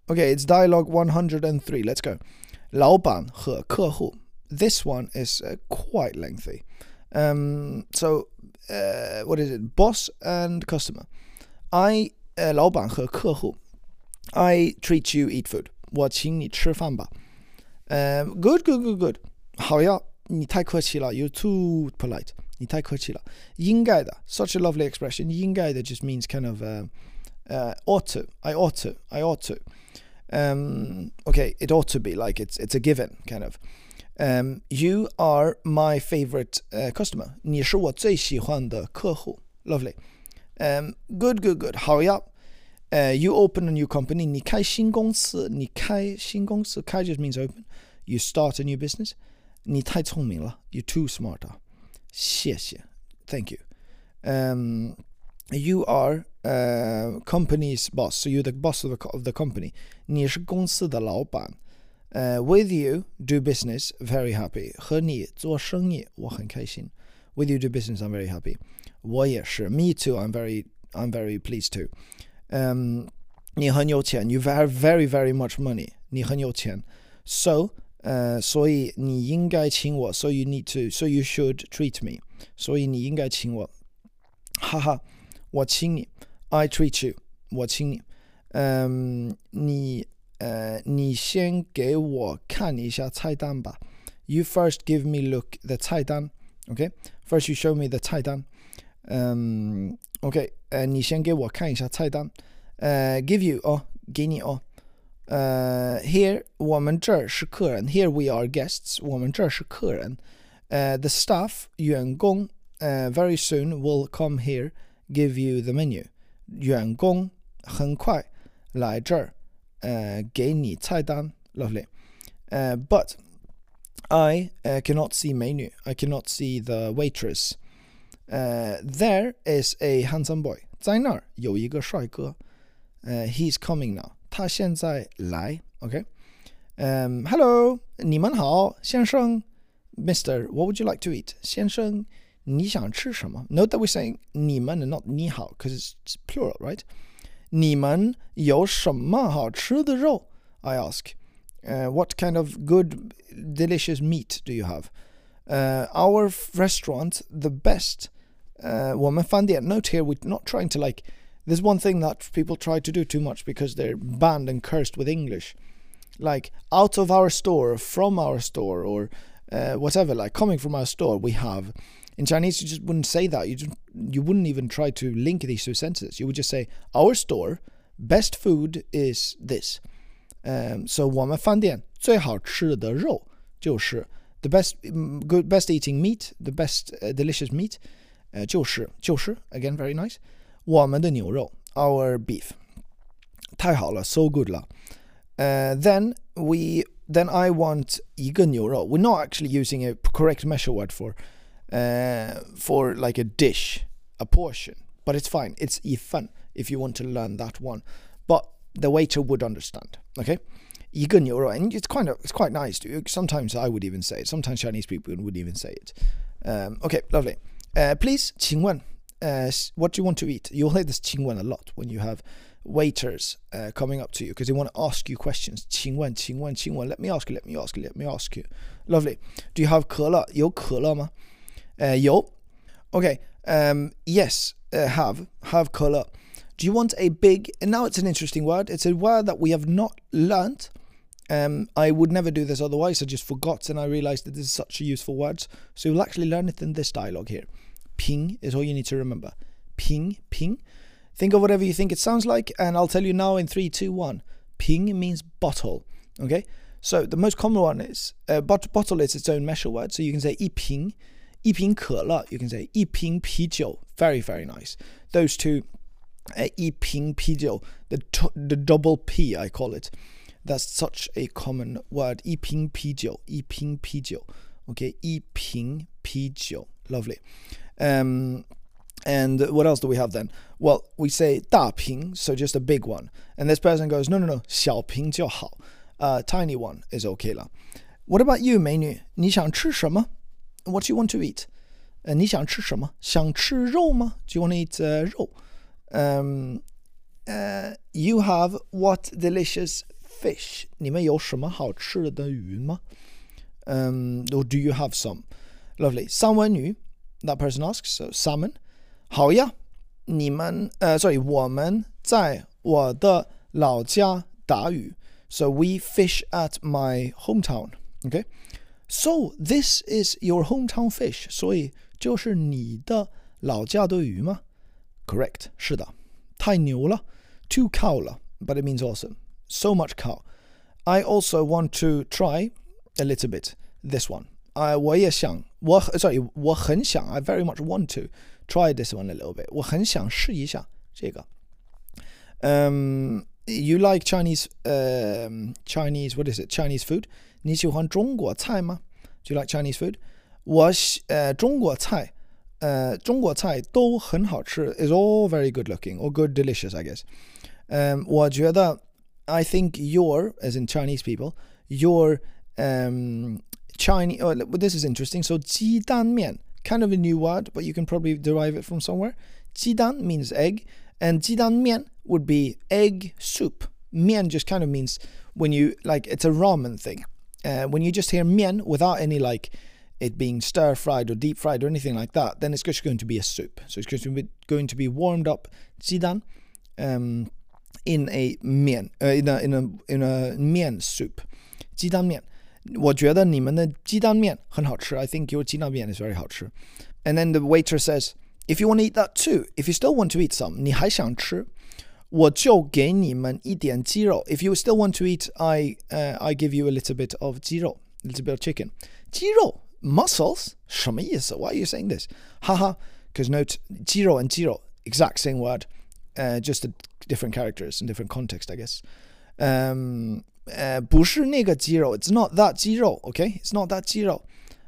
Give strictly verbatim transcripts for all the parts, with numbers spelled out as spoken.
Okay, it's dialogue one hundred three. Let's go. 老板和客户. This one is uh, quite lengthy. Um, so, uh, what is it? Boss and customer. I, uh, 老板和客户. I treat you eat food. 我请你吃饭吧. Um, good, good, good, good. 好呀，你太客气了. You're too polite. 你太客气了. 应该的. Such a lovely expression. 应该的 just means kind of uh, uh, ought to. I ought to. I ought to. Um, okay, it ought to be like it's it's a given kind of. Um, you are my favorite uh, customer. 你是我最喜欢的客户. Lovely. Um, good, good, good. 好呀. Uh, you open a new company. 你开新公司. 你开新公司. 开 just means open. You start a new business. 你太聪明了. You're too smart. 谢谢. Thank you. Um, you are uh, company's boss. So you're the boss of the, of the company. 你是公司的老板. Uh, with you, do business, very happy. 和你做生意, 我很开心. With you, do business, I'm very happy. 我也是. Me too, I'm very, I'm very pleased too. Um, 你很有钱. You have very, very much money. 你很有钱. So, uh, 所以你应该请我. So you need to, so you should treat me. 所以你应该请我. Haha, 我请你. I treat you. 我请你. Um, 你呃，你先给我看一下菜单吧. You first give me look the 菜单. Okay? First you show me the 菜单. Um, okay. 呃，你先给我看一下菜单. Uh, give you 哦，给你哦。Uh, here 我们这儿是客人. Here we are guests. 我们这儿是客人. Uh, the staff 员工 uh, very soon will come here, give you the menu. 员工很快来这儿. Uh, 给你菜单. Lovely. Uh, but I uh, cannot see menu. I cannot see the waitress. Uh, there is a handsome boy. 在那儿有一个帅哥. Uh, he's coming now. 他现在来. Okay. Um, hello. 你们好，先生. Mister, what would you like to eat? 先生，你想吃什么? Note that we're saying 你们 and not 你好 because it's plural, right? 你们有什么好吃的肉? I ask. Uh, what kind of good, delicious meat do you have? Uh, our restaurant, the best. Uh, 我们饭店. Note here, we're not trying to like... There's one thing that people try to do too much because they're banned and cursed with English. Like, out of our store, from our store, or uh, whatever. Like, coming from our store, we have... In Chinese, you just wouldn't say that. You just, you wouldn't even try to link these two sentences. You would just say, our store, best food is this. Um, so, 我们饭店最好吃的肉就是 the best, good, best eating meat, the best uh, delicious meat, uh, 就是就是 again very nice. 我们的牛肉 our beef. 太好了 so good 了. Uh, then we then I want 一个牛肉. We're not actually using a correct measure word for uh, for like a dish, a portion, but it's fine. It's 一份 if you want to learn that one. But the waiter would understand. Okay? 一个牛肉, and it's kind of it's quite nice to. Sometimes I would even say it. Sometimes Chinese people would even say it. Um, okay, lovely. Uh, please, 请问, uh, what do you want to eat? You'll hear this 请问 a lot when you have waiters uh, coming up to you because they want to ask you questions. 请问,请问,请问, let me ask you, let me ask you, let me ask you. Lovely. Do you have 可乐? 有可乐吗? Uh, 有. Okay. Um, yes, uh, have. Have 可乐. Do you want a big... And now it's an interesting word. It's a word that we have not learnt. Um, I would never do this otherwise. I just forgot and I realized that this is such a useful word. So you'll actually learn it in this dialogue here. Ping is all you need to remember. Ping, ping. Think of whatever you think it sounds like, and I'll tell you now in three, two, one. Ping means bottle. Okay? So the most common one is... Uh, bot- bottle is its own measure word. So you can say 一瓶,一瓶可乐. You can say 一瓶啤酒. Very, very nice. Those two... Uh, 一瓶啤酒, the t- the double P I call it. That's such a common word. 一瓶啤酒, 一瓶啤酒. Okay, 一瓶啤酒. Lovely. Um, and what else do we have then? Well, we say 大瓶, so just a big one. And this person goes, no, no, no, 小瓶就好. Uh, tiny one is okay 了. What about you, 美女? 你想吃什么? What do you want to eat? Uh, 你想吃什么? 想吃肉吗? Do you want to eat uh, 肉? Um, uh, you have what delicious fish? 你们有什么好吃的鱼吗？ Um, or do you have some? Lovely. 三文鱼 that person asks, so salmon. 好呀，你们呃、uh, sorry 我们在我的老家打鱼 so we fish at my hometown. Okay, so this is your hometown fish. 所以就是你的老家的鱼吗？ Correct. 是的。太牛了 too cow 了 but it means awesome. So much cow. I also want to try a little bit this one. I 我也想我 sorry 我很想 I very much want to try this one a little bit. 我很想试一下这个。Um, you like Chinese um, Chinese what is it? Chinese food? 你喜欢中国菜吗？ Do you like Chinese food? 我呃中国菜呃中国菜都很好吃 is all very good looking or good delicious I guess. Um, 我觉得 I think your as in Chinese people your um Chinese oh, this is interesting. So 鸡蛋面 kind of a new word but you can probably derive it from somewhere. 鸡蛋 means egg and 鸡蛋面 would be egg soup. 面 just kind of means when you like it's a ramen thing. Uh, when you just hear 面 without any like it being stir fried or deep fried or anything like that, then it's just going to be a soup. So it's going to be, going to be warmed up 鸡蛋 um, in a 面 uh, in a in a in a 面 soup. 鸡蛋面我觉得你们的鸡蛋面很好吃 I think your 鸡蛋面 is very 好吃 And then the waiter says, if you want to eat that too, if you still want to eat some, 你还想吃我就给你们一点鸡肉 If you still want to eat, I, uh, I give you a little bit of 鸡肉 a little bit of chicken 鸡肉 muscles 什么意思 Why are you saying this? Haha, because note 鸡肉 and 鸡肉 exact same word uh, just a different characters and different context I guess um, uh, 不是那个鸡肉 It's not that 鸡肉 Okay, it's not that 鸡肉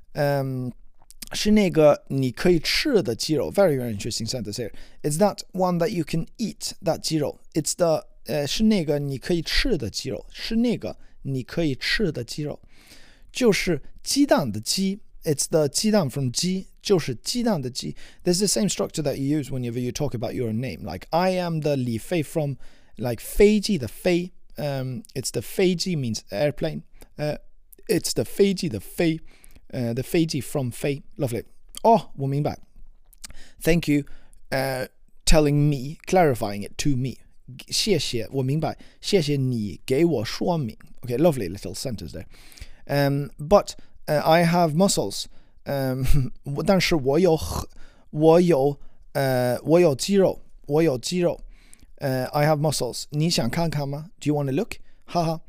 um, 是那个你可以吃的鸡肉 Very very interesting sentence here It's that one that you can eat that 鸡肉 It's the 呃是那个你可以吃的鸡肉是那个你可以吃的鸡肉就是鸡蛋的鸡 It's the 鸡蛋 from 鸡就是鸡蛋的鸡 There's the same structure that you use whenever you talk about your name Like I am the 李飞 from like 飞机的飞 um, It's the 飞机 means airplane uh, It's the 飞机的飞Uh, the 飞机 from 飞 Lovely. Oh, 我明白 Thank you uh, telling me, clarifying it to me. 谢谢我明白谢谢你给我说明 Okay, lovely little sentence there. Um, but uh, I have muscles. Um, 但是我有我有呃我有肌肉我有肌肉 uh, I have muscles. 你想看看吗 Do you want to look? 哈哈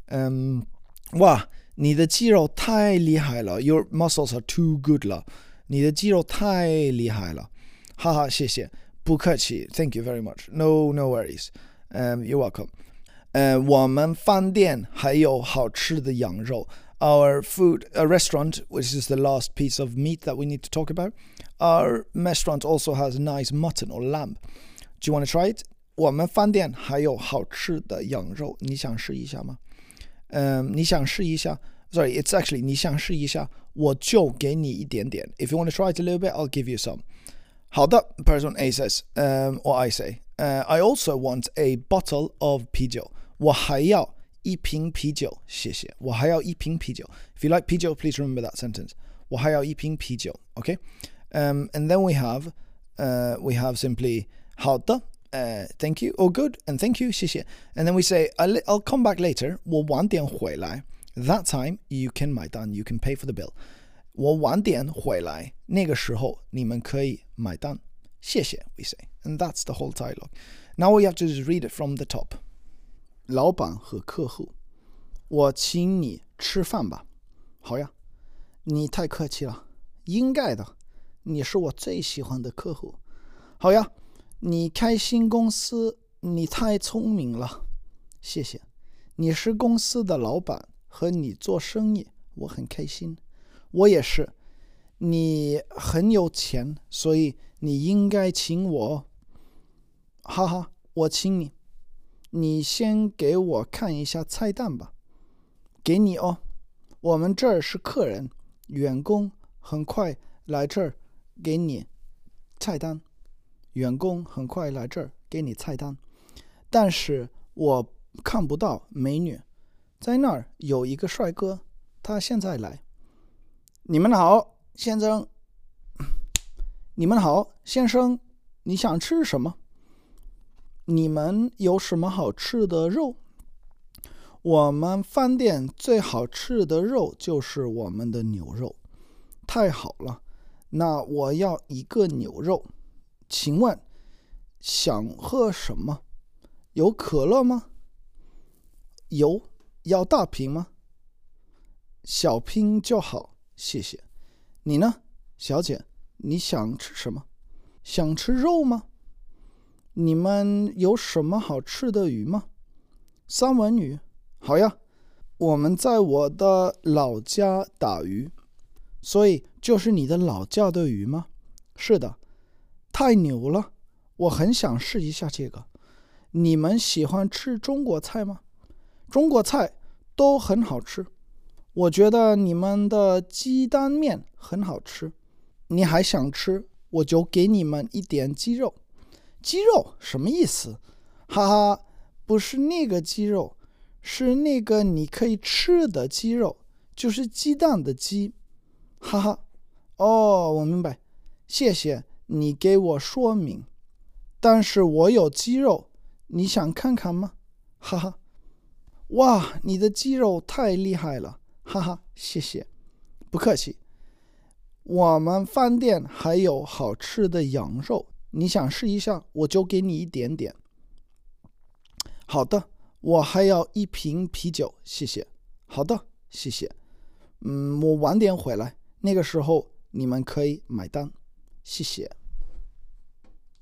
um, 哇你的肌肉太厉害了 Your muscles are too good 了你的肌肉太厉害了哈哈谢谢不客气 Thank you very much No, no worries um, You're welcome uh, 我们饭店还有好吃的羊肉 Our food a restaurant which is the last piece of meat that we need to talk about Our restaurant also has nice mutton or lamb Do you want to try it? 我们饭店还有好吃的羊肉你想试一下吗Um, 你想试一下 Sorry, it's actually 你想试一下我就给你一点点 If you want to try it a little bit, I'll give you some 好的 Person A says um, or I say uh, I also want a bottle of 啤酒我还要一瓶啤酒谢谢我还要一瓶啤酒 If you like 啤酒 please remember that sentence 我还要一瓶啤酒 Okay um, And then we have uh, we have simply 好的Uh, thank you or good and thank you 谢谢 and then we say I'll, I'll come back later 我晚点回来 that time you can 买单 you can pay for the bill 我晚点回来那个时候你们可以买单谢谢 we say and that's the whole dialogue now we have to just read it from the top 老板和客户我请你吃饭吧好呀你太客气了应该的你是我最喜欢的客户好呀你开新公司你太聪明了谢谢你是公司的老板和你做生意我很开心我也是你很有钱所以你应该请我哈哈我请你你先给我看一下菜单吧给你哦我们这儿是客人员工很快来这儿给你菜单员工很快来这儿给你菜单但是我看不到美女，在那儿有一个帅哥，他现在来。你们好，先生。你们好，先生，你想吃什么？你们有什么好吃的肉？我们饭店最好吃的肉就是我们的牛肉。太好了，那我要一个牛肉。请问想喝什么？有可乐吗？有，要大瓶吗？小瓶就好，谢谢。你呢，小姐？你想吃什么？想吃肉吗？你们有什么好吃的鱼吗？三文鱼。好呀，我们在我的老家打鱼。所以就是你的老家的鱼吗？是的。太牛了，我很想试一下这个。你们喜欢吃中国菜吗？中国菜都很好吃。我觉得你们的鸡蛋面很好吃。你还想吃，我就给你们一点鸡肉。鸡肉什么意思？哈哈，不是那个鸡肉，是那个你可以吃的鸡肉，就是鸡蛋的鸡。哈哈，哦，我明白，谢谢你给我说明。但是我有鸡肉，你想看看吗？哈哈，哇，你的鸡肉太厉害了，哈哈，谢谢，不客气。我们饭店还有好吃的羊肉，你想试一下，我就给你一点点。好的，我还要一瓶啤酒，谢谢。好的，谢谢。嗯，我晚点回来，那个时候你们可以买单，谢谢。